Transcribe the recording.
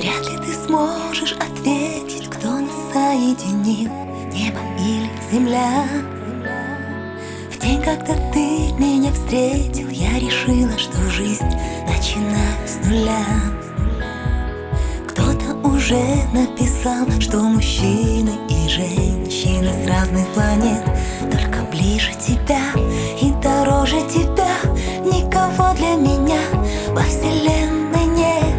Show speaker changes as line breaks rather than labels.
Вряд ли ты сможешь ответить, кто нас соединил, небо или земля. В день, когда ты меня встретил, я решила, что жизнь начинаю с нуля. Кто-то уже написал, что мужчины и женщины с разных планет. Только ближе тебя и дороже тебя никого для меня во вселенной нет.